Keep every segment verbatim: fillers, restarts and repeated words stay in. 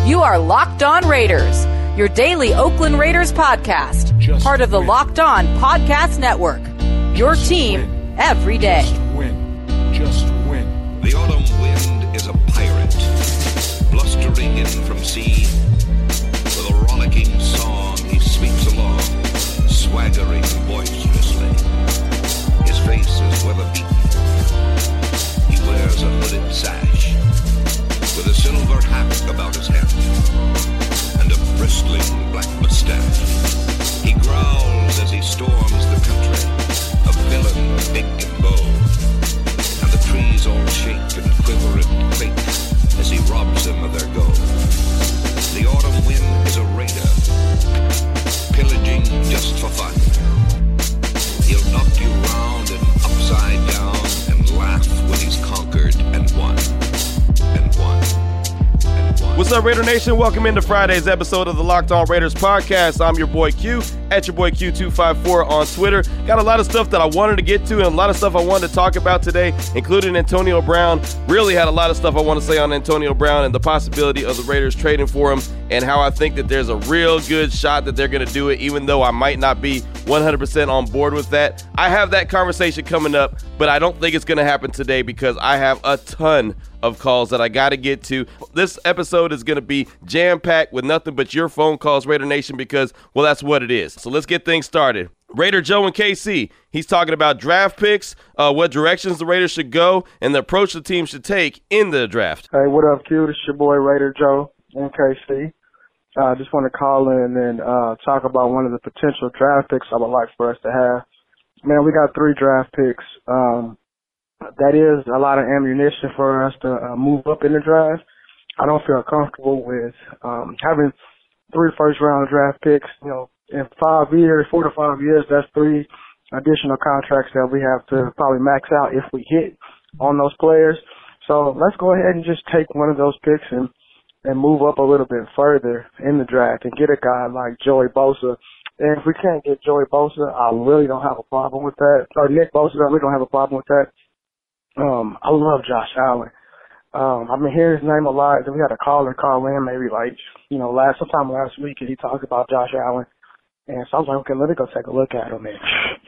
You are Locked On Raiders, your daily Oakland Raiders podcast, Just part of the win. Locked On Podcast Network. Your Just team win. every day. Just win. Just win. The autumn wind is a pirate, blustering in from sea. With a rollicking song he sweeps along, swaggering boisterously. His face is weather-beaten. He wears a hooded sash, with a silver hat about his head, and a bristling black mustache. He growls as he storms the country, a villain big and bold, and the trees all shake and quiver and quake as he robs them of their gold. The autumn wind is a raider, pillaging just for fun. He'll knock you round and upside down and laugh when he's conquered and won, and won, and won. What's up, Raider Nation? Welcome into Friday's episode of the Locked On Raiders podcast. I'm your boy Q, at your boy Q two five four on Twitter. Got a lot of stuff that I wanted to get to and a lot of stuff I wanted to talk about today, including Antonio Brown. Really had a lot of stuff I want to say on Antonio Brown and the possibility of the Raiders trading for him, and how I think that there's a real good shot that they're going to do it, even though I might not be one hundred percent on board with that. I have that conversation coming up, but I don't think it's going to happen today because I have a ton of calls that I got to get to. This episode is going to be jam-packed with nothing but your phone calls, Raider Nation, because, well, that's what it is. So let's get things started. Raider Joe and K C, he's talking about draft picks, uh, what directions the Raiders should go, and the approach the team should take in the draft. Hey, what up, Q? This is your boy Raider Joe and K C. I uh, just want to call in and uh, talk about one of the potential draft picks I would like for us to have. Man, we got three draft picks. Um, that is a lot of ammunition for us to uh, move up in the draft. I don't feel comfortable with um, having three first-round draft picks. You know, in five years, four to five years, that's three additional contracts that we have to probably max out if we hit on those players. So let's go ahead and just take one of those picks and and move up a little bit further in the draft and get a guy like Joey Bosa. And if we can't get Joey Bosa, I really don't have a problem with that. Or Nick Bosa, I really don't have a problem with that. Um, I love Josh Allen. Um, I've been hearing his name a lot. We had a caller call in maybe like, you know, last sometime last week, and he talked about Josh Allen. And so I was like, okay, let me go take a look at him. And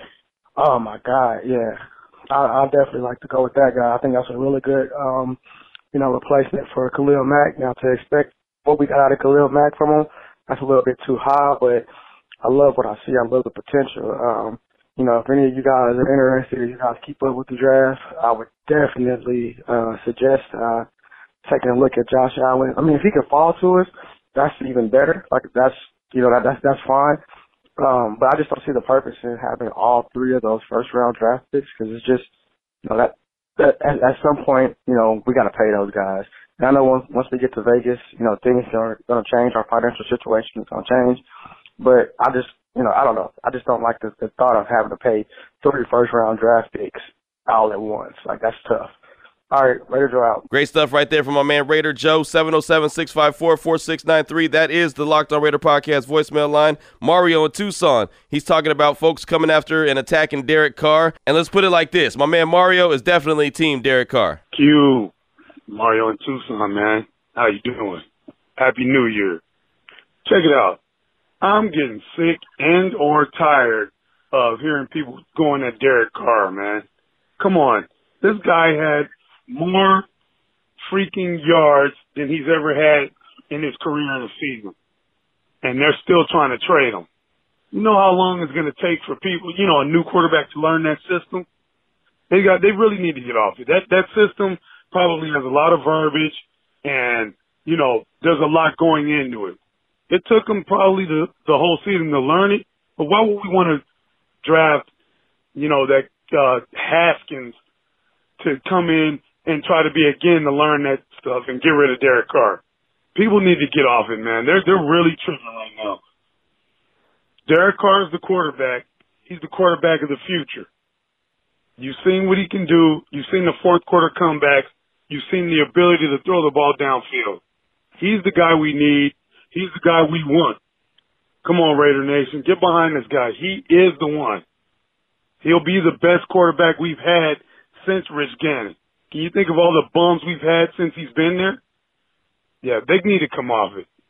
oh, my God, yeah. I, I'd definitely like to go with that guy. I think that's a really good um you know, replacement for Khalil Mack. Now, to expect what we got out of Khalil Mack from him, that's a little bit too high, but I love what I see. I love the potential. Um, you know, if any of you guys are interested, if you guys keep up with the draft, I would definitely uh, suggest uh, taking a look at Josh Allen. I mean, if he can fall to us, that's even better. Like, that's, you know, that, that's, that's fine. Um, but I just don't see the purpose in having all three of those first-round draft picks because it's just, you know, that, At, at some point, you know, we got to pay those guys. And I know once, once we get to Vegas, you know, things are going to change. Our financial situation is going to change. But I just, you know, I don't know. I just don't like the, the thought of having to pay three first-round draft picks all at once. Like, that's tough. All right, Raider Joe out. Great stuff right there from my man Raider Joe, seven oh seven, six five four, four six nine three. That is the Locked On Raider podcast voicemail line. Mario in Tucson, he's talking about folks coming after and attacking Derek Carr. And let's put it like this. My man Mario is definitely team Derek Carr. Q, Mario in Tucson, man. How you doing? Happy New Year. Check it out. I'm getting sick and or tired of hearing people going at Derek Carr, man. Come on. This guy had more freaking yards than he's ever had in his career in a season. And they're still trying to trade him. You know how long it's going to take for people, you know, a new quarterback to learn that system? They got, they really need to get off it. That, that system probably has a lot of verbiage and, you know, there's a lot going into it. It took them probably the, the whole season to learn it, but why would we want to draft, you know, that, uh, Haskins to come in and try to be again to learn that stuff and get rid of Derek Carr? People need to get off it, man. They're they're really tripping right now. Derek Carr is the quarterback. He's the quarterback of the future. You've seen what he can do. You've seen the fourth quarter comebacks. You've seen the ability to throw the ball downfield. He's the guy we need. He's the guy we want. Come on, Raider Nation. Get behind this guy. He is the one. He'll be the best quarterback we've had since Rich Gannon. Can you think of all the bums we've had since he's been there? Yeah, they need to come off it.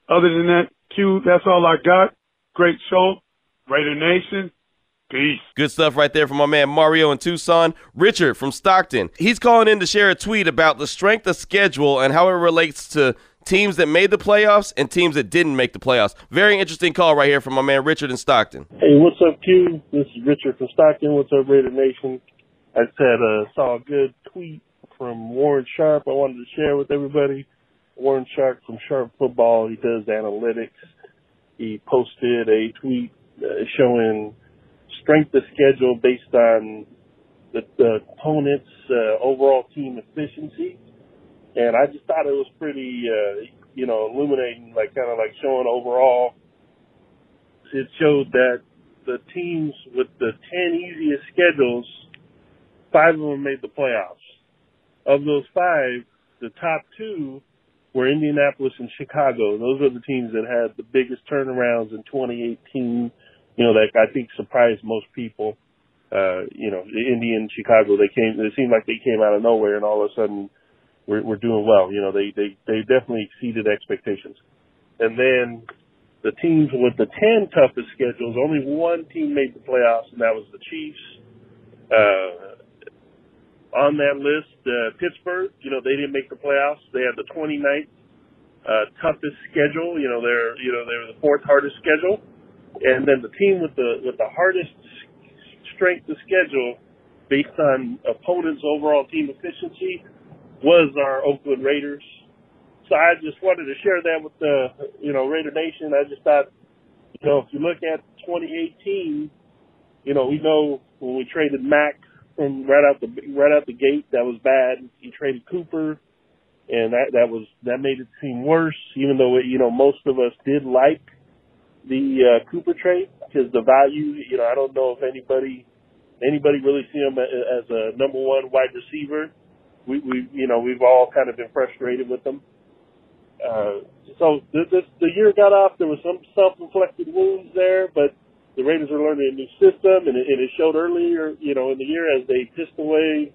Other than that, Q, that's all I got. Great show. Raider Nation. Peace. Good stuff right there from my man Mario in Tucson. Richard from Stockton. He's calling in to share a tweet about the strength of schedule and how it relates to teams that made the playoffs and teams that didn't make the playoffs. Very interesting call right here from my man Richard in Stockton. Hey, what's up, Q? This is Richard from Stockton. What's up, Raider Nation? I said uh, saw a good tweet from Warren Sharp I wanted to share with everybody. Warren Sharp from Sharp Football. He does analytics. He posted a tweet uh, showing strength of schedule based on the, the opponent's uh, overall team efficiency. And I just thought it was pretty, uh, you know, illuminating, like kind of like showing overall. It showed that the teams with the ten easiest schedules, five of them made the playoffs. Of those five, the top two were Indianapolis and Chicago. Those are the teams that had the biggest turnarounds in twenty eighteen, you know, that I think surprised most people. Uh, you know, Indy and Chicago, they came, it seemed like they came out of nowhere and all of a sudden, We're, we're doing well. You know, they, they, they definitely exceeded expectations. And then the teams with the ten toughest schedules, only one team made the playoffs, and that was the Chiefs. Uh, on that list, uh, Pittsburgh, you know, they didn't make the playoffs. They had the twenty-ninth uh, toughest schedule. You know, they're, you know, they were the fourth hardest schedule. And then the team with the, with the hardest strength of schedule based on opponents' overall team efficiency was our Oakland Raiders. So I just wanted to share that with the, you know, Raider Nation. I just thought, you know, if you look at twenty eighteen, you know, we know when we traded Mack from right out the right out the gate, that was bad. He traded Cooper, and that that was that made it seem worse. Even though it, you know, most of us did like the uh, Cooper trade because the value, you know, I don't know if anybody anybody really see him as a number one wide receiver. We, we, you know, we've all kind of been frustrated with them. Uh, so this, this, the year got off. There was some self-inflicted wounds there, but the Raiders are learning a new system, and it, and it showed earlier, you know, in the year as they pissed away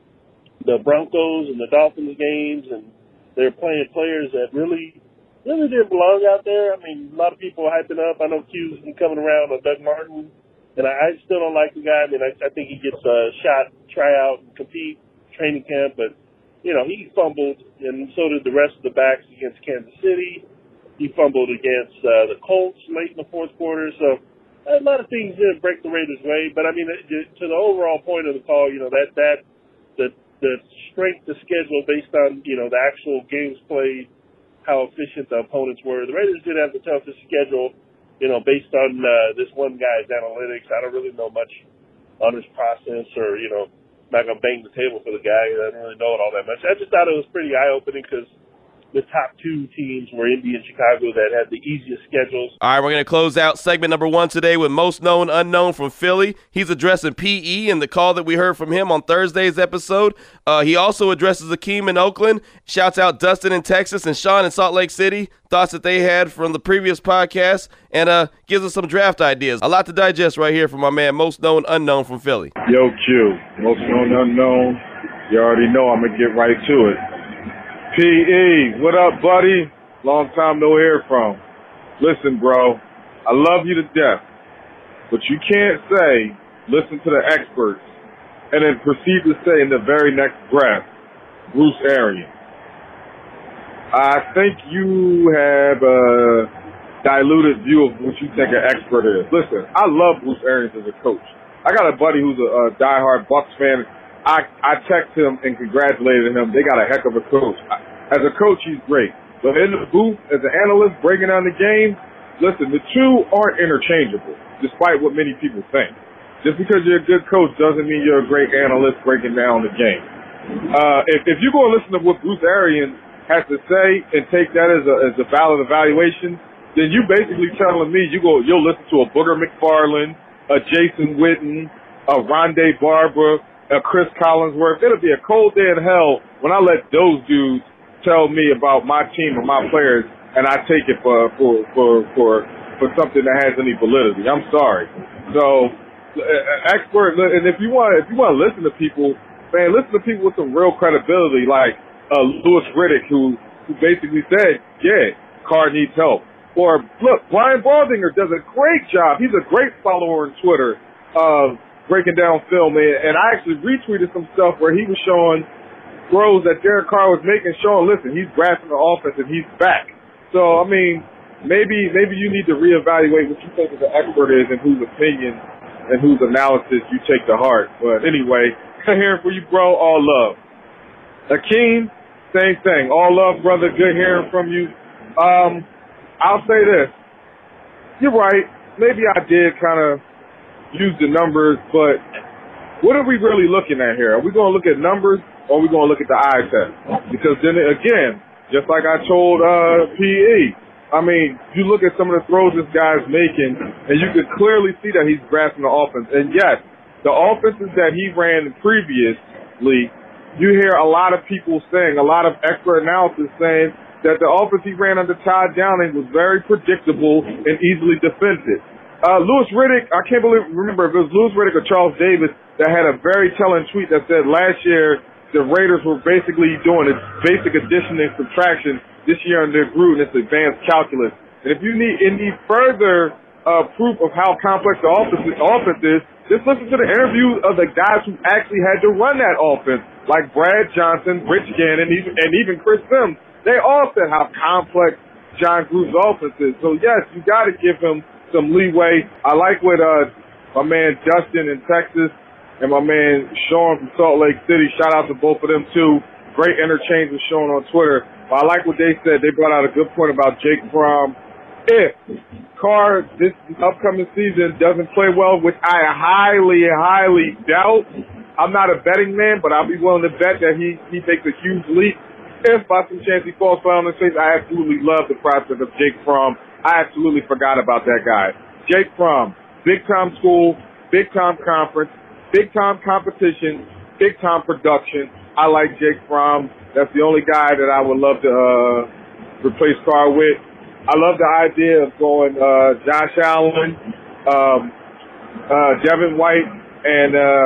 the Broncos and the Dolphins games, and they're playing players that really, really didn't belong out there. I mean, a lot of people are hyping up. I know Q's been coming around on Doug Martin, and I, I still don't like the guy. I mean, I, I think he gets a shot, try out, and compete. Training camp, but you know, he fumbled, and so did the rest of the backs against Kansas City. He fumbled against uh, the Colts late in the fourth quarter. So a lot of things didn't break the Raiders' way, but I mean, to the overall point of the call, you know, that that the the strength of schedule based on, you know, the actual games played, how efficient the opponents were. The Raiders did have the toughest schedule, you know, based on uh, this one guy's analytics. I don't really know much on his process, or you know. Not going to bang the table for the guy. I don't really know it all that much. I just thought it was pretty eye-opening because the top two teams were Indy and Chicago that had the easiest schedules. All right, we're going to close out segment number one today with Most Known Unknown from Philly. He's addressing P E and the call that we heard from him on Thursday's episode. Uh, he also addresses Akeem in Oakland, shouts out Dustin in Texas and Sean in Salt Lake City, thoughts that they had from the previous podcast, and uh, gives us some draft ideas. A lot to digest right here from my man Most Known Unknown from Philly. Yo, Q, Most Known Unknown. You already know I'm going to get right to it. P E, what up, buddy? Long time no hear from. Listen, bro, I love you to death, but you can't say, listen to the experts, and then proceed to say in the very next breath, Bruce Arians. I think you have a diluted view of what you think an expert is. Listen, I love Bruce Arians as a coach. I got a buddy who's a, a diehard Bucs fan. I, I texted him and congratulated him. They got a heck of a coach. As a coach, he's great. But in the booth, as an analyst breaking down the game, listen, the two aren't interchangeable, despite what many people think. Just because you're a good coach doesn't mean you're a great analyst breaking down the game. Uh, if, if you go and listen to what Bruce Arians has to say and take that as a, as a valid evaluation, then you basically telling me you go, you'll listen to a Booger McFarland, a Jason Witten, a Rondé Barber, a Chris Collinsworth. It'll be a cold day in hell when I let those dudes tell me about my team and my players, and I take it for for for for, for something that has any validity. I'm sorry. So, uh, expert, and if you want, if you want to listen to people, man, listen to people with some real credibility, like uh, Louis Riddick, who who basically said, yeah, Carr needs help. Or, look, Brian Baldinger does a great job. He's a great follower on Twitter of breaking down film. And I actually retweeted some stuff where he was showing throws that Derek Carr was making, showing, listen, he's grasping the offense and he's back. So, I mean, maybe maybe you need to reevaluate what you think the expert is and whose opinion and whose analysis you take to heart. But anyway, hearing from you, bro. All love. Akeem, same thing. All love, brother. Good hearing from you. Um, I'll say this. You're right. Maybe I did kind of use the numbers, but what are we really looking at here? Are we going to look at numbers or are we going to look at the eye test? Because then, again, just like I told uh, P E, I mean, you look at some of the throws this guy's making, and you can clearly see that he's grasping the offense. And, yes, the offenses that he ran previously, you hear a lot of people saying, a lot of expert analysis saying, that the offense he ran under Todd Downing was very predictable and easily defended. Uh, Louis Riddick, I can't believe, remember if it was Louis Riddick or Charles Davis that had a very telling tweet that said last year the Raiders were basically doing a basic addition and subtraction this year under Gruden, it's advanced calculus. And if you need any further uh, proof of how complex the offense, the offense is, just listen to the interviews of the guys who actually had to run that offense, like Brad Johnson, Rich Gannon, and even Chris Sims. They all said how complex John Gruden's offense is. So, yes, you got to give him some leeway. I like what uh, my man Justin in Texas and my man Sean from Salt Lake City, shout out to both of them, too. Great interchange with Sean on Twitter. But I like what they said. They brought out a good point about Jake Fromm. If Carr this upcoming season doesn't play well, which I highly, highly doubt, I'm not a betting man, but I'll be willing to bet that he, he takes a huge leap. If by some chance he falls flat on his face, I absolutely love the prospect of Jake Fromm. I absolutely forgot about that guy. Jake Fromm, big-time school, big-time conference, big-time competition, big-time production. I like Jake Fromm. That's the only guy that I would love to uh, replace Carr with. I love the idea of going uh, Josh Allen, um, uh, Devin White, and uh,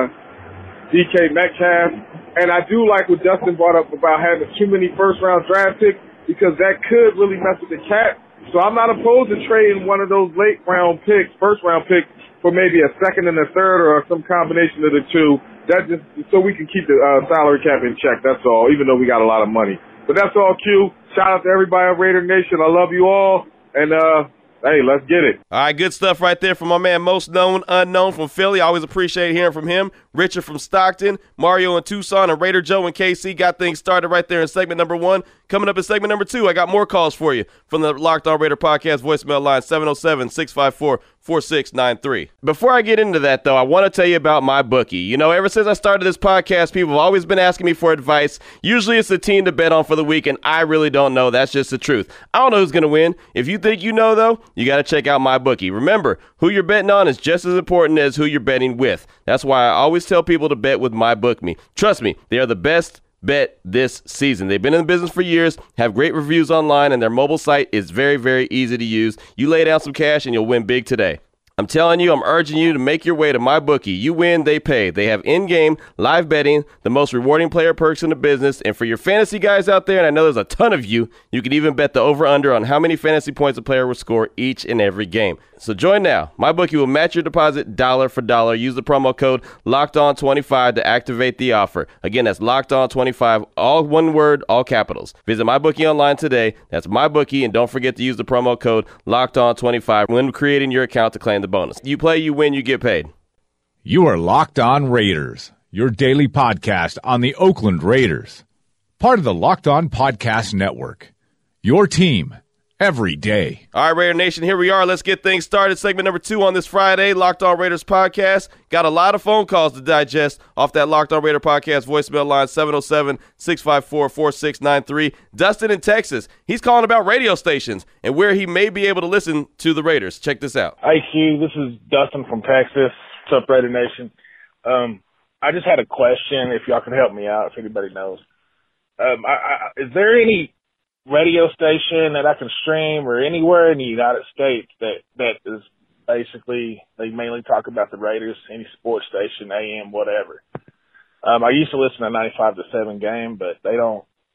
D K Metcalf. And I do like what Dustin brought up about having too many first-round draft picks because that could really mess with the cap. So I'm not opposed to trading one of those late-round picks, first-round picks, for maybe a second and a third or some combination of the two. That just so we can keep the uh, salary cap in check. That's all. Even though we got a lot of money, but that's all. Q. Shout out to everybody on Raider Nation. I love you all, and uh, hey, let's get it. All right, good stuff right there from my man, Most Known Unknown from Philly. I always appreciate hearing from him. Richard from Stockton, Mario in Tucson, and Raider Joe in K C got things started right there in segment number one. Coming up in segment number two, I got more calls for you from the Locked On Raider podcast voicemail line, seven oh seven, six five four, four six nine three. Before I get into that, though, I want to tell you about MyBookie. You know, ever since I started this podcast, people have always been asking me for advice. Usually it's the team to bet on for the week, and I really don't know. That's just the truth. I don't know who's going to win. If you think you know, though, you got to check out MyBookie. Remember, who you're betting on is just as important as who you're betting with. That's why I always tell people to bet with MyBookie. Trust me, they are the best bet this season. They've been in the business for years, have great reviews online, and their mobile site is very, very easy to use. You lay down some cash and you'll win big today. I'm telling you, I'm urging you to make your way to MyBookie. You win, they pay. They have in-game live betting, the most rewarding player perks in the business. And for your fantasy guys out there, and I know there's a ton of you, you can even bet the over-under on how many fantasy points a player will score each and every game. So join now. MyBookie will match your deposit dollar for dollar. Use the promo code locked on twenty-five to activate the offer. Again, that's locked on twenty-five, all one word, all capitals. Visit MyBookie online today. That's MyBookie, and don't forget to use the promo code locked on twenty-five when creating your account to claim the bonus. You play, you win, you get paid. You are Locked On Raiders, your daily podcast on the Oakland Raiders. Part of the Locked On Podcast Network. Your team every day. All right, Raider Nation, here we are. Let's get things started. Segment number two on this Friday, Locked On Raiders podcast. Got a lot of phone calls to digest off that Locked On Raider podcast voicemail line, seven oh seven, six five four, four six nine three. Dustin in Texas, he's calling about radio stations and where he may be able to listen to the Raiders. Check this out. Hey, Q, this is Dustin from Texas. What's up, Raider Nation? Um, I just had a question, if y'all can help me out, if anybody knows. Um, I, I, is there any radio station that I can stream or anywhere in the United States that, that is basically, they mainly talk about the Raiders, any sports station, A M, whatever. Um, I used to listen to ninety-five to seven game, but they don't,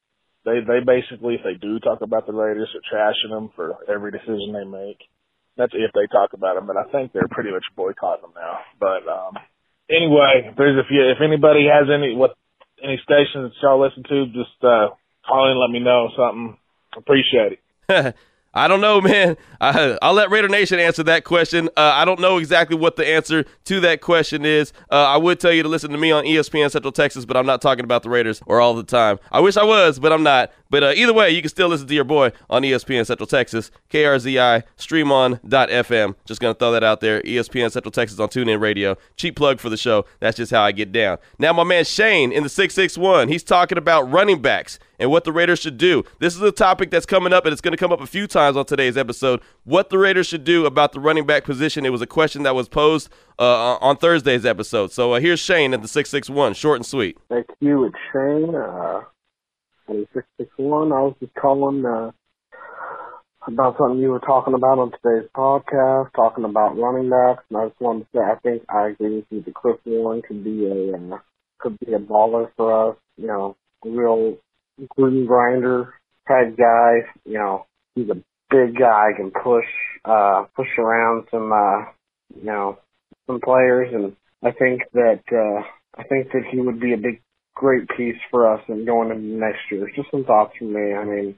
they they basically, if they do talk about the Raiders, are trashing them for every decision they make. That's if they talk about them, but I think they're pretty much boycotting them now. But um, anyway, if there's if you if anybody has any what any stations that y'all listen to, just uh, call in, and let me know something. Appreciate it. I don't know, man. I, I'll let Raider Nation answer that question. Uh, I don't know exactly what the answer to that question is. Uh, I would tell you to listen to me on E S P N Central Texas, but I'm not talking about the Raiders or all the time. I wish I was, but I'm not. But uh, either way, you can still listen to your boy on E S P N Central Texas, K R Z I, stream on dot f m. Just going to throw that out there. E S P N Central Texas on TuneIn Radio. Cheap plug for the show. That's just how I get down. Now, my man Shane in the six six one, he's talking about running backs and what the Raiders should do. This is a topic that's coming up, and it's going to come up a few times on today's episode. What the Raiders should do about the running back position. It was a question that was posed uh, on Thursday's episode. So uh, here's Shane at the six six one, short and sweet. Thank you, it's Shane. Uh, at six six one, I was just calling uh, about something you were talking about on today's podcast, talking about running backs, and I just wanted to say I think I agree with you that Chris Warren could be a uh, could be a baller for us. You know, a real green grinder type guy. You know, he's a big guy, can push uh, push around some uh, you know some players, and I think that uh, I think that he would be a big great piece for us and going into next year. Just some thoughts from me. I mean,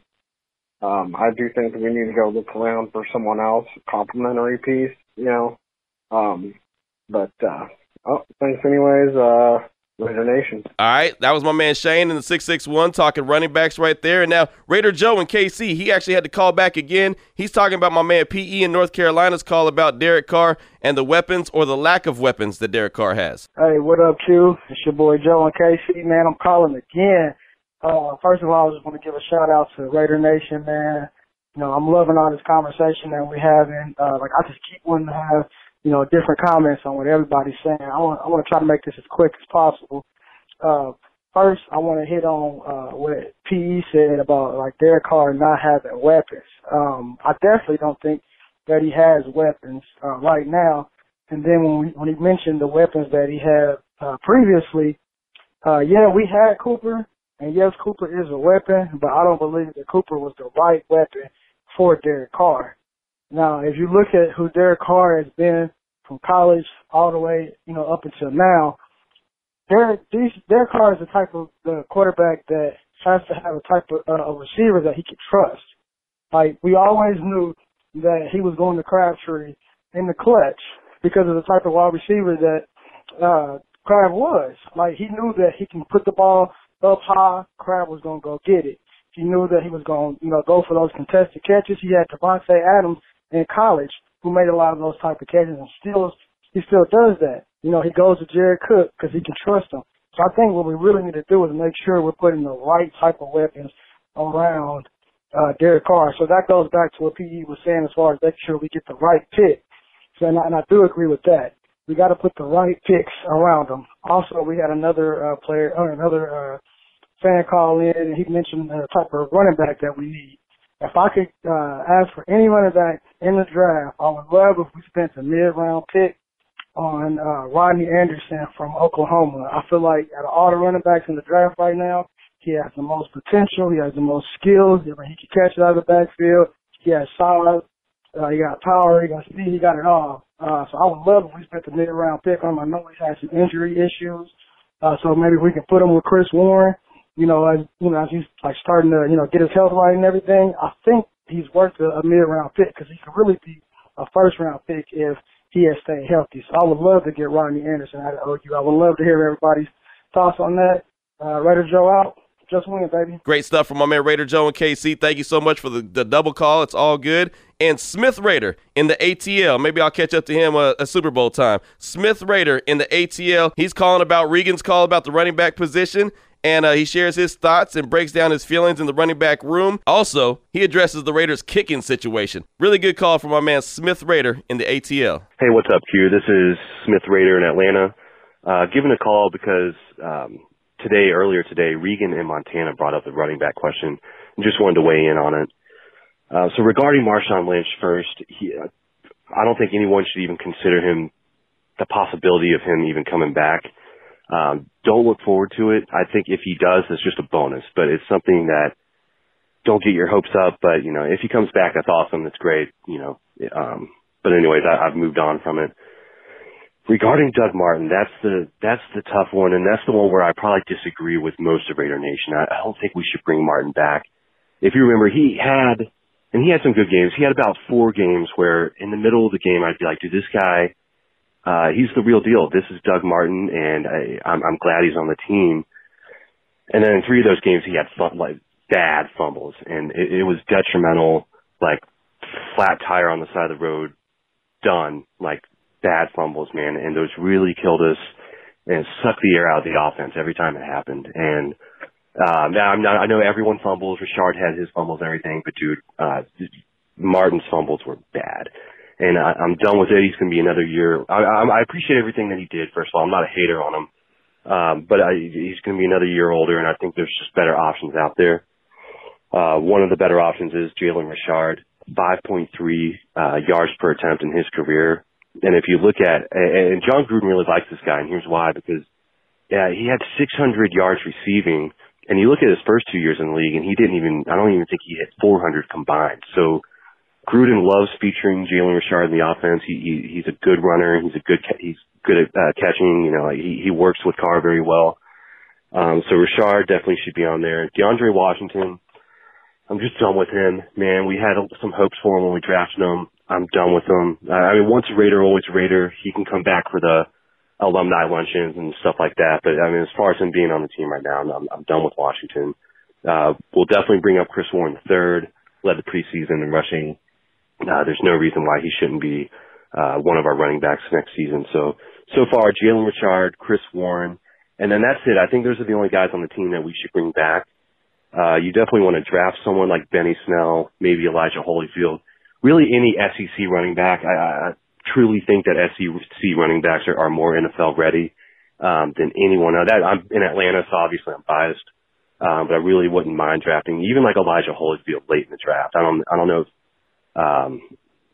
um, I do think that we need to go look around for someone else, a complimentary piece. You know, um, but uh, oh, thanks anyways. Uh, Raider Nation. All right, that was my man Shane in the six six one talking running backs right there. And now Raider Joe in K C, he actually had to call back again. He's talking about my man P E in North Carolina's call about Derek Carr and the weapons or the lack of weapons that Derek Carr has. Hey, what up, Q? It's your boy Joe in K C, man. I'm calling again. Uh, first of all, I just want to give a shout out to Raider Nation, man. You know, I'm loving all this conversation that we're having. Uh, like, I just keep wanting to have, you know, different comments on what everybody's saying. I want, I want to try to make this as quick as possible. Uh, first, I want to hit on uh, what P E said about, like, Derek Carr not having weapons. Um, I definitely don't think that he has weapons uh, right now. And then when, we, when he mentioned the weapons that he had uh, previously, uh, yeah, we had Cooper, and yes, Cooper is a weapon, but I don't believe that Cooper was the right weapon for Derek Carr. Now, if you look at who Derek Carr has been from college all the way, you know, up until now, Derek, these, Derek Carr is the type of the quarterback that has to have a type of uh, a receiver that he can trust. Like, we always knew that he was going to Crabtree in the clutch because of the type of wide receiver that uh, Crab was. Like, he knew that he can put the ball up high, Crab was going to go get it. He knew that he was going to, you know, go for those contested catches. He had Devontae Adams in college who made a lot of those type of catches, and still he still does that. You know, he goes to Jared Cook because he can trust him. So I think what we really need to do is make sure we're putting the right type of weapons around uh, Derek Carr. So that goes back to what P E was saying as far as making sure we get the right pick. So, and I, and I do agree with that. We got to put the right picks around them. Also, we had another uh, player, or another uh, fan call in, and he mentioned the type of running back that we need. If I could uh, ask for any running back in the draft, I would love if we spent a mid-round pick on uh, Rodney Anderson from Oklahoma. I feel like out of all the running backs in the draft right now, he has the most potential. He has the most skills. He can catch it out of the backfield. He has solid. Uh, he got power. He got speed. He got it all. Uh, so I would love if we spent a mid-round pick on him. I know he's had some injury issues. Uh, so maybe we can put him with Chris Warren. You know, as you know, as he's like starting to, you know, get his health right and everything. I think he's worth a, a mid-round pick because he could really be a first-round pick if he has stayed healthy. So I would love to get Rodney Anderson out of O U. I would love to hear everybody's thoughts on that. Uh, Raider Joe out. Just win, baby. Great stuff from my man Raider Joe and K C. Thank you so much for the, the double call. It's all good. And Smith Raider in the A T L. Maybe I'll catch up to him a, a Super Bowl time. Smith Raider in the A T L. He's calling about Regan's call about the running back position. And uh, he shares his thoughts and breaks down his feelings in the running back room. Also, he addresses the Raiders' kicking situation. Really good call from my man Smith Raider in the A T L. Hey, what's up, Q? This is Smith Raider in Atlanta. Uh, giving a call because um, today, earlier today, Regan in Montana brought up the running back question and just wanted to weigh in on it. Uh, so regarding Marshawn Lynch first, he, uh, I don't think anyone should even consider him, the possibility of him even coming back. Um, don't look forward to it. I think if he does, it's just a bonus, but it's something that don't get your hopes up, but, you know, if he comes back, that's awesome. That's great, you know. Um, but anyways, I, I've moved on from it. Regarding Doug Martin, that's the that's the tough one, and that's the one where I probably disagree with most of Raider Nation. I, I don't think we should bring Martin back. If you remember, he had, and he had some good games. He had about four games where in the middle of the game I'd be like, dude, this guy, uh, he's the real deal. This is Doug Martin, and I, I'm, I'm glad he's on the team. And then in three of those games, he had fun, like bad fumbles, and it, it was detrimental, like flat tire on the side of the road, done, like bad fumbles, man. And those really killed us and sucked the air out of the offense every time it happened. And um, now I'm not, I know everyone fumbles. Richard had his fumbles and everything, but dude, uh, Martin's fumbles were bad. And I, I'm done with it. He's going to be another year. I, I, I appreciate everything that he did. First of all, I'm not a hater on him. Um, but I, he's going to be another year older, and I think there's just better options out there. Uh, one of the better options is Jalen Richard, five point three uh, yards per attempt in his career. And if you look at, and John Gruden really likes this guy, and here's why, because yeah, he had six hundred yards receiving, and you look at his first two years in the league, and he didn't even, I don't even think he hit four hundred combined. So Gruden loves featuring Jalen Richard in the offense. He, he he's a good runner. He's a good he's good at uh, catching. You know, he he works with Carr very well. Um, so Richard definitely should be on there. DeAndre Washington, I'm just done with him, man. We had some hopes for him when we drafted him. I'm done with him. I mean, once a Raider, always a Raider. He can come back for the alumni luncheons and stuff like that. But I mean, as far as him being on the team right now, I'm, I'm done with Washington. Uh, we'll definitely bring up Chris Warren the third. Led the preseason in rushing. Uh, there's no reason why he shouldn't be uh, one of our running backs next season. So, so far, Jalen Richard, Chris Warren, and then that's it. I think those are the only guys on the team that we should bring back. Uh, you definitely want to draft someone like Benny Snell, maybe Elijah Holyfield, really any S E C running back. I, I truly think that S E C running backs are, are more N F L ready um, than anyone. Now that I'm in Atlanta, so obviously I'm biased, um, but I really wouldn't mind drafting even like Elijah Holyfield late in the draft. I don't, I don't know if, um,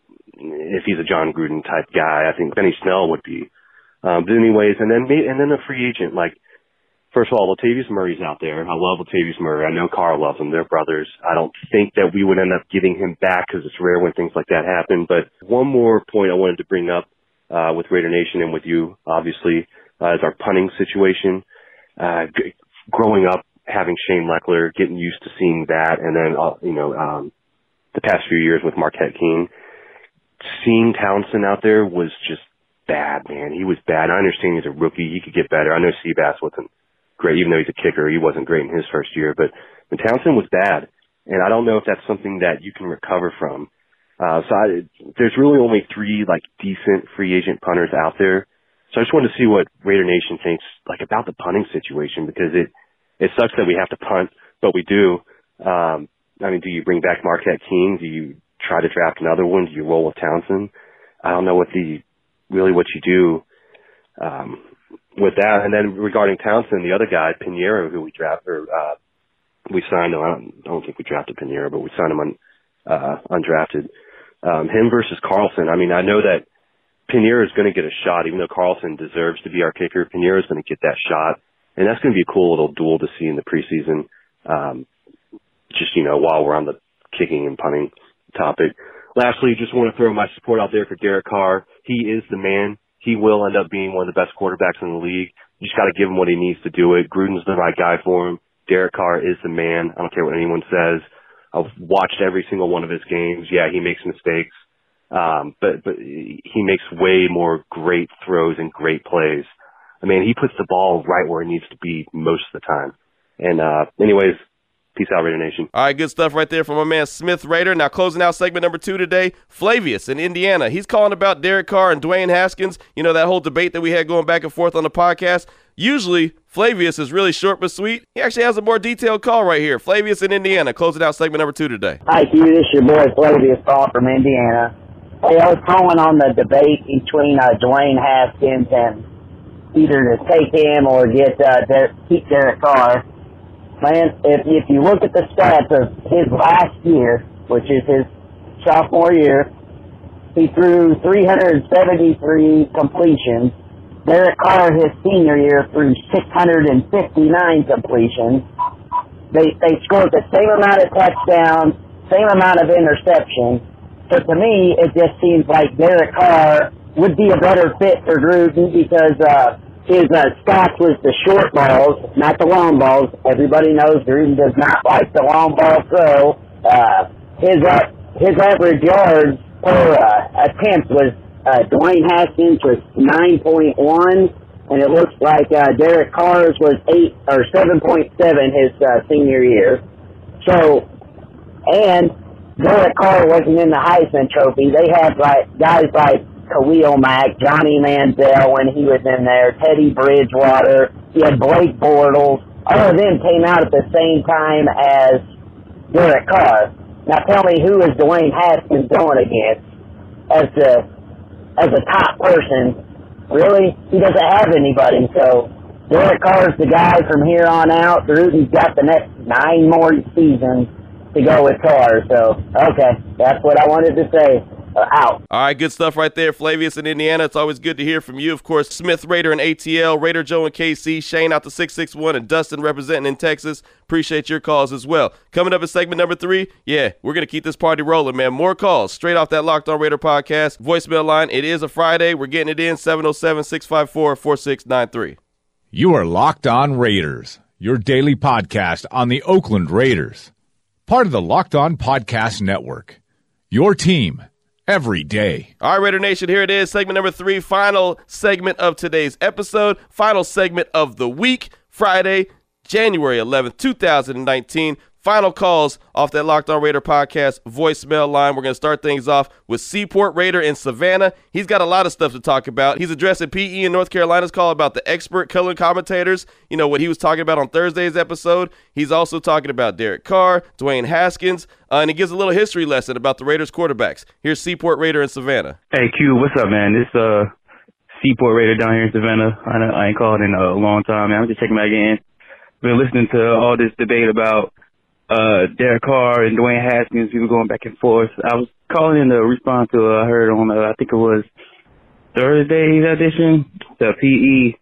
if he's a John Gruden type guy. I think Benny Snell would be. Um, but anyways, and then and then a free agent like. First of all, Latavius Murray's out there. I love Latavius Murray. I know Carl loves him. They're brothers. I don't think that we would end up getting him back because it's rare when things like that happen. But one more point I wanted to bring up uh, with Raider Nation and with you, obviously, uh, is our punting situation. Uh, g- growing up, having Shane Leckler, getting used to seeing that, and then, uh, you know, um, the past few years with Marquette King, seeing Townsend out there was just bad, man. He was bad. I understand he's a rookie. He could get better. I know Seabass wasn't great, even though he's a kicker. He wasn't great in his first year, but when Townsend was bad, and I don't know if that's something that you can recover from. Uh, so I, there's really only three like decent free agent punters out there. So I just wanted to see what Raider Nation thinks like about the punting situation, because it it sucks that we have to punt, but we do. Um, I mean, do you bring back Marquette King? Do you try to draft another one? Do you roll with Townsend? I don't know what the really what you do. Um, with that. And then regarding Townsend, the other guy, Pinheiro, who we drafted, or, uh, we signed him. I don't, I don't think we drafted Pinheiro, but we signed him on, uh, undrafted. Um, him versus Carlson. I mean, I know that Pinheiro is going to get a shot, even though Carlson deserves to be our kicker. Pinheiro is going to get that shot. And that's going to be a cool little duel to see in the preseason. Um, just, you know, while we're on the kicking and punting topic. Lastly, just want to throw my support out there for Derek Carr. He is the man. He will end up being one of the best quarterbacks in the league. You just got to give him what he needs to do it. Gruden's the right guy for him. Derek Carr is the man. I don't care what anyone says. I've watched every single one of his games. Yeah, he makes mistakes. Um, but, but he makes way more great throws and great plays. I mean, he puts the ball right where it needs to be most of the time. And, uh, anyways, peace out, Raider Nation. All right, good stuff right there from my man Smith Raider. Now closing out segment number two today, Flavius in Indiana. He's calling about Derek Carr and Dwayne Haskins. You know, that whole debate that we had going back and forth on the podcast. Usually, Flavius is really short but sweet. He actually has a more detailed call right here. Flavius in Indiana, closing out segment number two today. Hi, Q. This is your boy Flavius Paul from Indiana. Hey, I was calling on the debate between uh, Dwayne Haskins and either to take him or get uh, Der- keep Derek Carr. Man, if, if you look at the stats of his last year, which is his sophomore year, he threw three hundred seventy-three completions. Derek Carr, his senior year, threw six hundred fifty-nine completions. They they scored the same amount of touchdowns, same amount of interceptions. So to me, it just seems like Derek Carr would be a better fit for Gruden because uh, his uh, stock was the short balls, not the long balls. Everybody knows Gruden does not like the long ball throw. Uh, his uh, his average yards per uh, attempt was uh, Dwayne Haskins was nine point one, and it looks like uh, Derek Carr's was eight or seven point seven his uh, senior year. So, and Derek Carr wasn't in the Heisman Trophy. They had like guys like Khalil Mack, Johnny Manziel when he was in there, Teddy Bridgewater. He had Blake Bortles. All of them came out at the same time as Derek Carr. Now tell me, who is Dwayne Haskins going against as a as a top person? Really, he doesn't have anybody. So Derek Carr's the guy from here on out. Gruden's got the next nine more seasons to go with Carr. So okay, that's what I wanted to say. Uh, out. All right, good stuff right there, Flavius in Indiana. It's always good to hear from you. Of course, Smith Raider in A T L, Raider Joe in K C, Shane out to six six one, and Dustin representing in Texas. Appreciate your calls as well. Coming up in segment number three, yeah, we're going to keep this party rolling, man. More calls straight off that Locked On Raider podcast voicemail line. It is a Friday. We're getting it in, seven oh seven, six five four, four six nine three. You are Locked On Raiders, your daily podcast on the Oakland Raiders. Part of the Locked On Podcast Network, your team every day. All right, Raider Nation, here it is, segment number three, final segment of today's episode, final segment of the week, Friday, January eleventh, two thousand nineteen. Final calls off that Locked On Raider podcast voicemail line. We're going to start things off with Seaport Raider in Savannah. He's got a lot of stuff to talk about. He's addressing P E in North Carolina's call about the expert color commentators, you know, what he was talking about on Thursday's episode. He's also talking about Derek Carr, Dwayne Haskins, uh, and he gives a little history lesson about the Raiders quarterbacks. Here's Seaport Raider in Savannah. Hey, Q, what's up, man? This uh Seaport Raider down here in Savannah. I, know, I ain't called in a long time, man. I'm just checking back in. Been listening to all this debate about uh Derek Carr and Dwayne Haskins, people going back and forth. I was calling in to respond to uh, I heard on uh, I think it was Thursday's edition, the P E.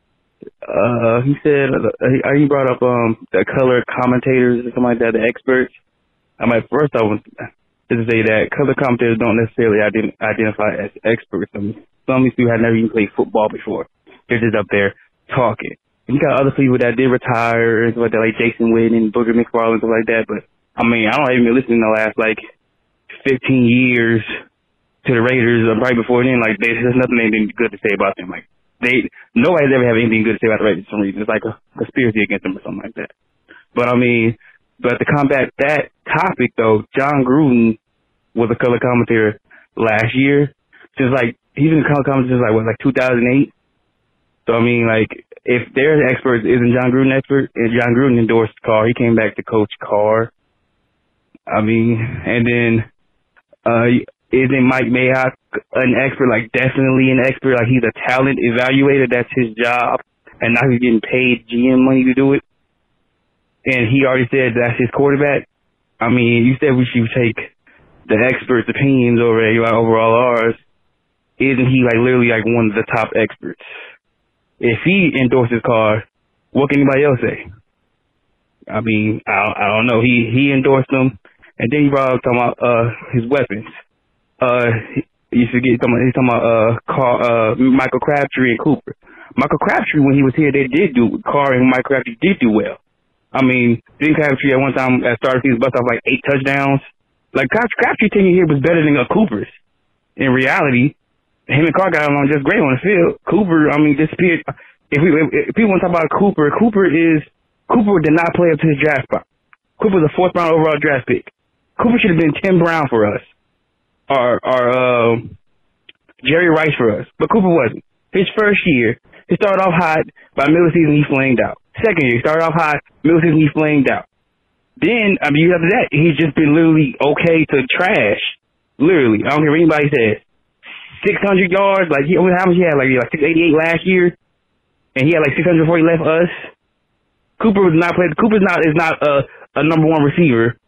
Uh, he said uh, he brought up um the color commentators or something like that, the experts. I mean, first I was to say that color commentators don't necessarily ident- identify as experts. I mean, some of these people had never even played football before. They're just up there talking. You got other people that did retire and stuff like that, like Jason Witten and Booger McFarland and stuff like that. But, I mean, I don't even been listening the last, like, fifteen years to the Raiders. Right before then, like, they, there's nothing anything good to say about them. Like, they nobody's ever have anything good to say about the Raiders for some reason. It's like a conspiracy against them or something like that. But, I mean, but to combat that topic, though, John Gruden was a color commentator last year. Just like, he's been a color commentator since, like, what, like two thousand eight? So, I mean, like, if there's experts, isn't John Gruden expert? And John Gruden endorsed Carr. He came back to coach Carr. I mean, and then, uh, isn't Mike Mayock an expert? Like, definitely an expert. Like, he's a talent evaluator. That's his job. And now he's getting paid G M money to do it. And he already said that's his quarterback. I mean, you said we should take the experts' opinions over, over all ours. Isn't he, like, literally, like, one of the top experts? If he endorses Carr, what can anybody else say? I mean, I, I don't know. He he endorsed them, and then he brought up talking about uh, his weapons. Uh, you forget talking about, he's talking about uh, Carr, uh, Michael Crabtree and Cooper. Michael Crabtree, when he was here, they did do Carr and Michael Crabtree did do well. I mean, Ben Crabtree at one time at start of season bust off like eight touchdowns. Like Crabtree tenure here was better than a Cooper's. In reality, him and Carr got along just great on the field. Cooper, I mean, disappeared. If, we, if people want to talk about Cooper, Cooper is Cooper did not play up to his draft spot. Cooper was a fourth round overall draft pick. Cooper should have been Tim Brown for us, or or uh, Jerry Rice for us, but Cooper wasn't. His first year, he started off hot. By middle of the season, he flamed out. Second year, he started off hot. Middle of the season, he flamed out. Then, I mean, after that, he's just been literally okay to trash. Literally, I don't care what anybody says. six hundred yards, like, he, how much he had? Like, like six eighty-eight last year, and he had like six hundred before he left us. Cooper was not playing. Cooper is not is not a, a number one receiver.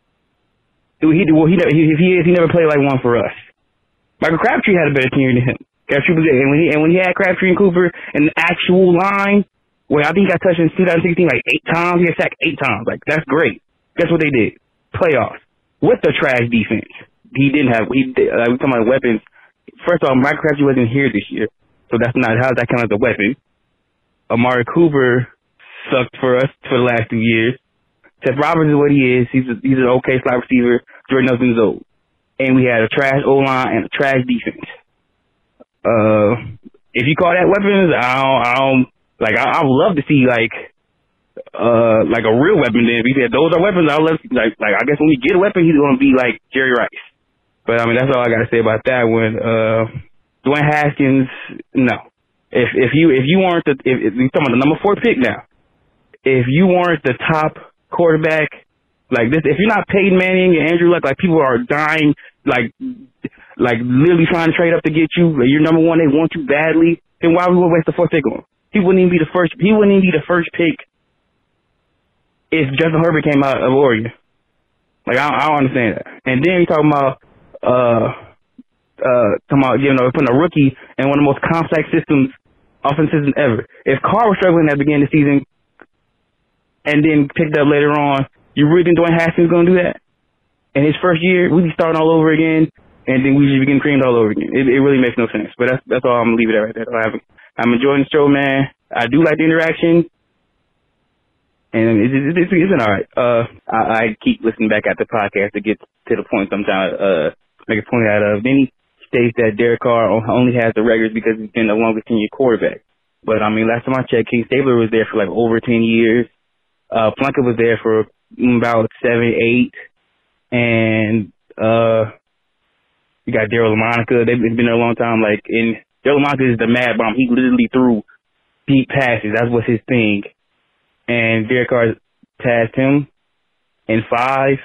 He well, he, he if he is, he never played like one for us. Michael Crabtree had a better tenure than him. Crabtree was and when he and when he had Crabtree and Cooper and the actual line, Well, I think he got touched in twenty sixteen like eight times. He got sacked eight times. Like, that's great. Guess what they did? Playoffs. With the trash defense. He didn't have, he did, uh, we're talking about weapons. First of all, Mike Crabtree wasn't here this year. So that's not, how does that count as a weapon? Amari Cooper sucked for us for the last two years. Seth Roberts is what he is. He's a, he's an okay slot receiver. Jordan Nelson is old. And we had a trash O-line and a trash defense. Uh, if you call that weapons, I don't, I don't, like, I, I would love to see, like, uh, like a real weapon then. If he said those are weapons, I would love to, like, like, I guess when we get a weapon, he's going to be like Jerry Rice. But, I mean, that's all I got to say about that one. Uh, Dwayne Haskins, no. If, if you, if you weren't the, if, if you're talking about the number four pick now, if you weren't the top quarterback, like this, if you're not Peyton Manning and Andrew Luck, like people are dying, like, like literally trying to trade up to get you, like you're number one, they want you badly, then why would we waste the fourth pick on him? He wouldn't even be the first, he wouldn't even be the first pick if Justin Herbert came out of Oregon. Like, I, I don't understand that. And then you're talking about, uh, uh, talking about, you know, putting a rookie in one of the most complex systems, offensive systems ever. If Carr was struggling at the beginning of the season and then picked up later on, you really think Dwayne Haskins is going to do that? In his first year, we'd be starting all over again, and then we'd just be getting creamed all over again. It, it really makes no sense. But that's that's all I'm going to leave it at right there. I I'm enjoying the show, man. I do like the interaction. And it's, it's, it's, it's been all right. Uh, I, I keep listening back at the podcast to get to the point sometimes, uh, make a point out of. Then he states that Derek Carr only has the records because he's been the longest tenured quarterback. But, I mean, last time I checked, King Stabler was there for like over ten years. Uh, Plunkett was there for about seven, eight. And, uh, you got Daryl LaMonica. They've been there a long time. Like, and Daryl LaMonica is the mad bomb. He literally threw deep passes. That was his thing. And Derek Carr passed him in five.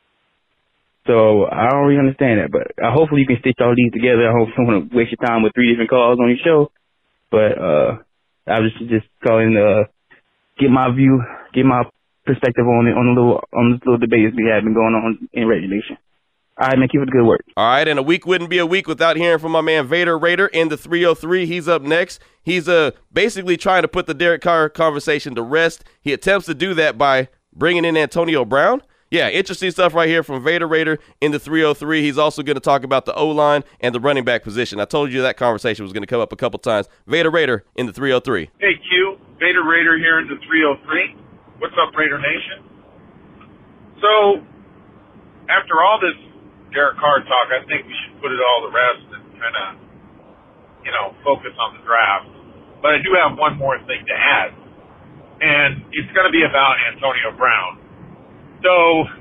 So I don't really understand that. But uh, hopefully you can stitch all these together. I hope you don't want to waste your time with three different calls on your show. But uh, I was just, just calling to uh, get my view, get my perspective on it, on the little on this little debate we have been going on in Raider Nation. All right, man, keep up the good work. All right, and a week wouldn't be a week without hearing from my man Vader Raider in the three oh three. He's up next. He's uh basically trying to put the Derek Carr conversation to rest. He attempts to do that by bringing in Antonio Brown. Yeah, interesting stuff right here from Vader Raider in the three oh three. He's also going to talk about the O-line and the running back position. I told you that conversation was going to come up a couple times. Vader Raider in the three oh three. Hey, Q. Vader Raider here in the three oh three. What's up, Raider Nation? So, after all this Derek Carr talk, I think we should put it all to rest and kind of, you know, focus on the draft. But I do have one more thing to add, and it's going to be about Antonio Brown. So,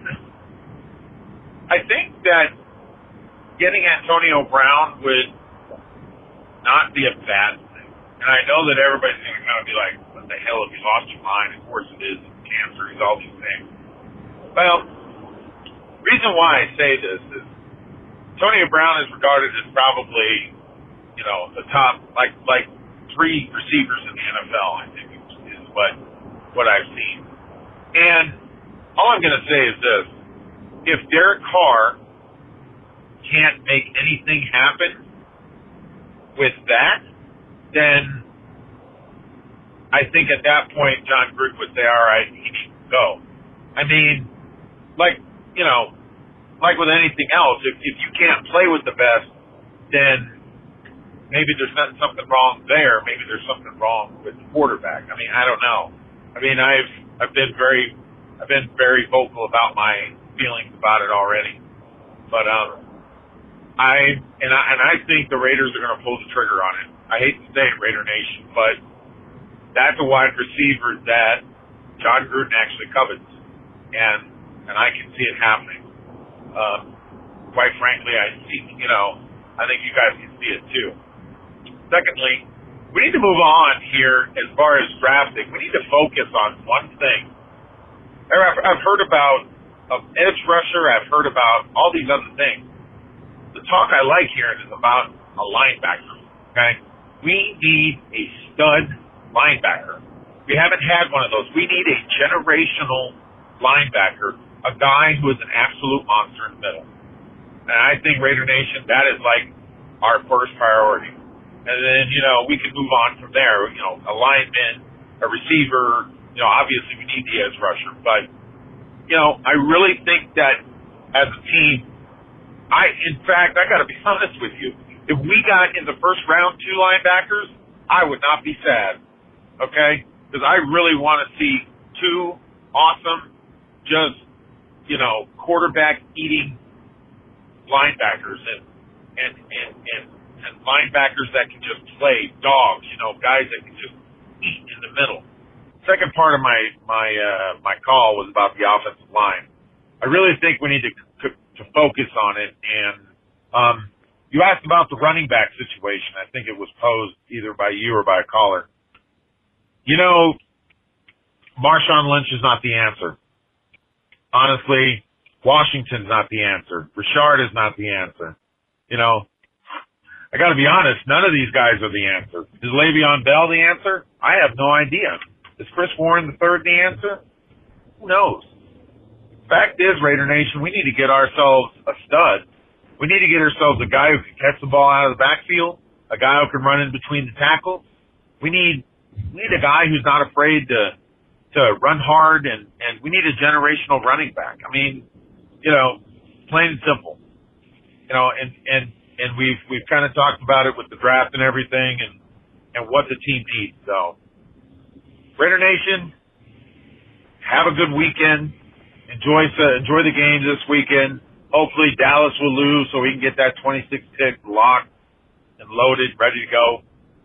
I think that getting Antonio Brown would not be a bad thing. And I know that everybody's going to kind of be like, what the hell, have you lost your mind? Of course it is. It's cancer. It's all these things. Well, reason why I say this is Antonio Brown is regarded as probably, you know, the top, like, like three receivers in the N F L, I think is what, what I've seen. And all I'm going to say is this. If Derek Carr can't make anything happen with that, then I think at that point John Gruden would say, all right, he needs to go. I mean, like, you know, like with anything else, if, if you can't play with the best, then maybe there's not something wrong there. Maybe there's something wrong with the quarterback. I mean, I don't know. I mean, I've I've been very I've been very vocal about my feelings about it already. But um, I and I and I think the Raiders are going to pull the trigger on it. I hate to say it, Raider Nation, but that's a wide receiver that John Gruden actually covets, and and I can see it happening. Uh, quite frankly, I see, you know, I think you guys can see it too. Secondly, we need to move on here as far as drafting. We need to focus on one thing. I've, I've heard about an edge rusher. I've heard about all these other things. The talk I like hearing is about a linebacker, okay? We need a stud linebacker. We haven't had one of those. We need a generational linebacker, a guy who is an absolute monster in the middle. And I think Raider Nation, that is like our first priority. And then, you know, we can move on from there. You know, a lineman, a receiver. You know, obviously we need the edge rusher, but, you know, I really think that as a team, I, in fact, I got to be honest with you. If we got in the first round two linebackers, I would not be sad, okay? Because I really want to see two awesome, just, you know, quarterback-eating linebackers and, and, and, and, and linebackers that can just play dogs, you know, guys that can just eat in the middle. Second part of my, my, uh, my call was about the offensive line. I really think we need to, to, to focus on it. And, um, you asked about the running back situation. I think it was posed either by you or by a caller. You know, Marshawn Lynch is not the answer. Honestly, Washington's not the answer. Richard is not the answer. You know, I got to be honest, none of these guys are the answer. Is Le'Veon Bell the answer? I have no idea. Is Chris Warren the third the answer? Who knows? Fact is, Raider Nation, we need to get ourselves a stud. We need to get ourselves a guy who can catch the ball out of the backfield, a guy who can run in between the tackles. We need we need a guy who's not afraid to to run hard, and, and we need a generational running back. I mean, you know, plain and simple. You know, and, and, and we've we've kind of talked about it with the draft and everything, and, and what the team needs. So, Raider Nation, have a good weekend. Enjoy enjoy the games this weekend. Hopefully Dallas will lose so we can get that twenty-six pick locked and loaded, ready to go.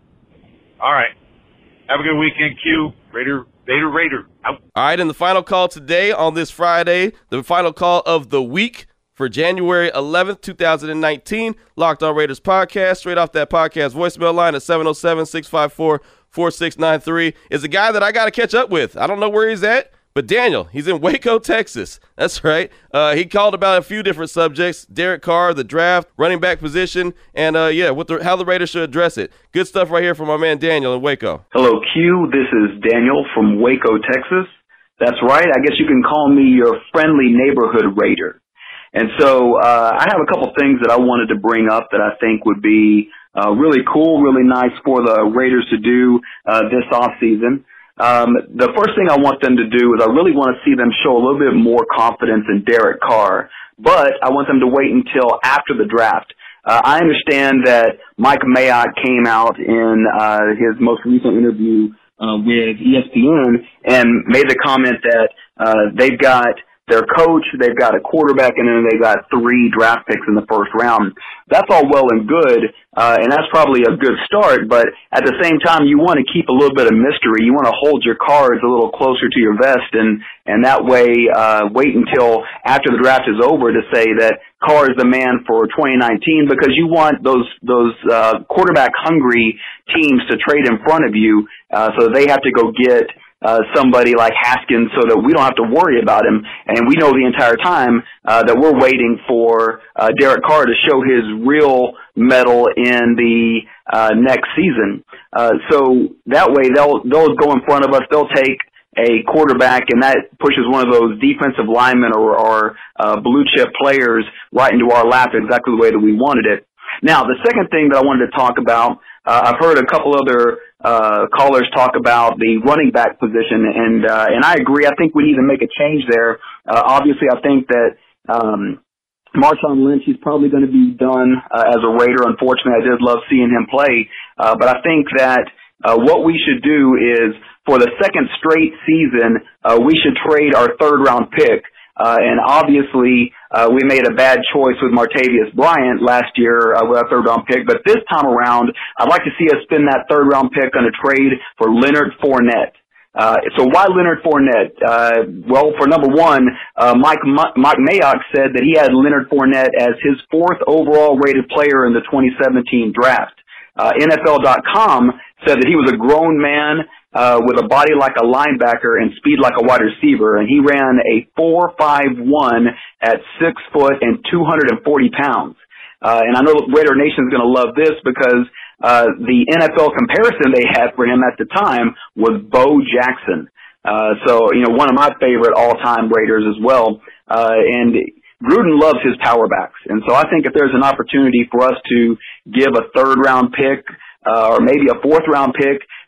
All right. Have a good weekend, Q. Raider, Raider, Raider. Out. All right, and the final call today on this Friday, the final call of the week for January eleventh, twenty nineteen, Locked On Raiders podcast, straight off that podcast voicemail line at seven oh seven, six five four, four six nine three, is a guy that I got to catch up with. I don't know where he's at. But Daniel, he's in Waco, Texas. That's right. Uh, he called about a few different subjects: Derek Carr, the draft, running back position, and uh, yeah, what the, how the Raiders should address it. Good stuff right here from my man Daniel in Waco. Hello, Q. This is Daniel from Waco, Texas. That's right. I guess you can call me your friendly neighborhood Raider. And so uh, I have a couple things that I wanted to bring up that I think would be uh, really cool, really nice for the Raiders to do uh, this offseason. Um, the first thing I want them to do is I really want to see them show a little bit more confidence in Derek Carr, but I want them to wait until after the draft. Uh, I understand that Mike Mayock came out in uh, his most recent interview uh, with E S P N and made the comment that uh, they've got their coach, they've got a quarterback, and then they've got three draft picks in the first round. That's all well and good, uh, and that's probably a good start, but at the same time, you want to keep a little bit of mystery. You want to hold your cards a little closer to your vest, and, and that way uh, wait until after the draft is over to say that Carr is the man for twenty nineteen, because you want those those uh, quarterback-hungry teams to trade in front of you, uh, so they have to go get Uh, somebody like Haskins so that we don't have to worry about him. And we know the entire time uh, that we're waiting for uh, Derek Carr to show his real mettle in the uh, next season. Uh, so that way they'll, they'll go in front of us. They'll take a quarterback, and that pushes one of those defensive linemen or, or uh, blue-chip players right into our lap exactly the way that we wanted it. Now, the second thing that I wanted to talk about, uh, I've heard a couple other uh, callers talk about the running back position, and uh, and I agree. I think we need to make a change there. Uh, obviously, I think that um, Marshawn Lynch, he's probably going to be done uh, as a Raider. Unfortunately, I did love seeing him play, uh, but I think that uh, what we should do is, for the second straight season, uh, we should trade our third-round pick. Uh, and obviously, uh, we made a bad choice with Martavius Bryant last year uh, with our third-round pick. But this time around, I'd like to see us spend that third-round pick on a trade for Leonard Fournette. Uh, so why Leonard Fournette? Uh, well, for number one, uh, Mike, Mike Mayock said that he had Leonard Fournette as his fourth overall rated player in the twenty seventeen draft. Uh, N F L dot com said that he was a grown man Uh, with a body like a linebacker and speed like a wide receiver, and he ran a four five one at six foot and two hundred forty pounds. Uh, and I know Raider Nation is going to love this because uh, the N F L comparison they had for him at the time was Bo Jackson. Uh, so, you know, one of my favorite all-time Raiders as well. Uh, and Gruden loves his power backs. And so I think if there's an opportunity for us to give a third-round pick uh, or maybe a fourth-round pick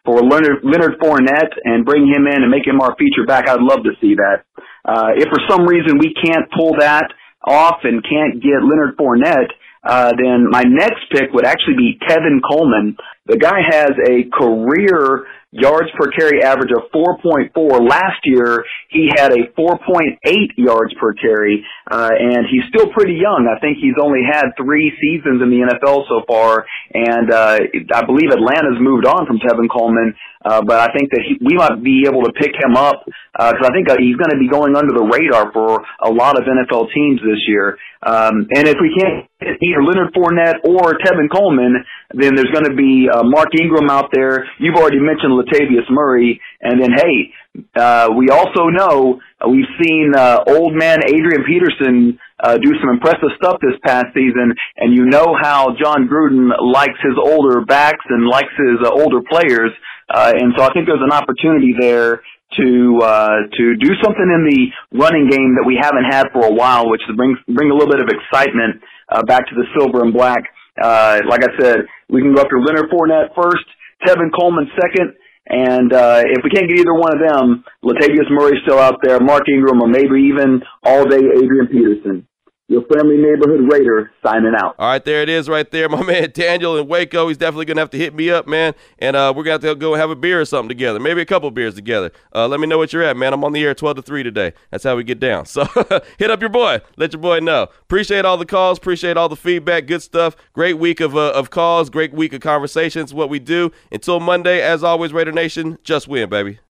for Leonard, Leonard Fournette and bring him in and make him our feature back, I'd love to see that. Uh, if for some reason we can't pull that off and can't get Leonard Fournette, uh, then my next pick would actually be Tevin Coleman. The guy has a career yards per carry average of four point four. Last year, he had a four point eight yards per carry, uh, and he's still pretty young. I think he's only had three seasons in the N F L so far, and uh, I believe Atlanta's moved on from Tevin Coleman, uh, but I think that he, we might be able to pick him up because uh, I think uh, he's going to be going under the radar for a lot of N F L teams this year. Um, and if we can't get either Leonard Fournette or Tevin Coleman, then there's going to be uh, Mark Ingram out there. You've already mentioned Latavius Murray. And then, hey, uh, we also know uh, we've seen uh, old man Adrian Peterson uh, do some impressive stuff this past season. And you know how John Gruden likes his older backs and likes his uh, older players. Uh, and so I think there's an opportunity there to uh, to do something in the running game that we haven't had for a while, which brings bring a little bit of excitement uh, back to the silver and black. Uh, like I said, we can go after Leonard Fournette first, Tevin Coleman second, and uh, if we can't get either one of them, Latavius Murray's still out there, Mark Ingram, or maybe even all-day Adrian Peterson. Your friendly neighborhood Raider signing out. All right, there it is right there. My man Daniel in Waco, he's definitely going to have to hit me up, man, and uh, we're going to have to go have a beer or something together, maybe a couple beers together. Uh, let me know what you're at, man. I'm on the air twelve to three today. That's how we get down. So hit up your boy. Let your boy know. Appreciate all the calls. Appreciate all the feedback. Good stuff. Great week of, uh, of calls. Great week of conversations, what we do. Until Monday, as always, Raider Nation, just win, baby.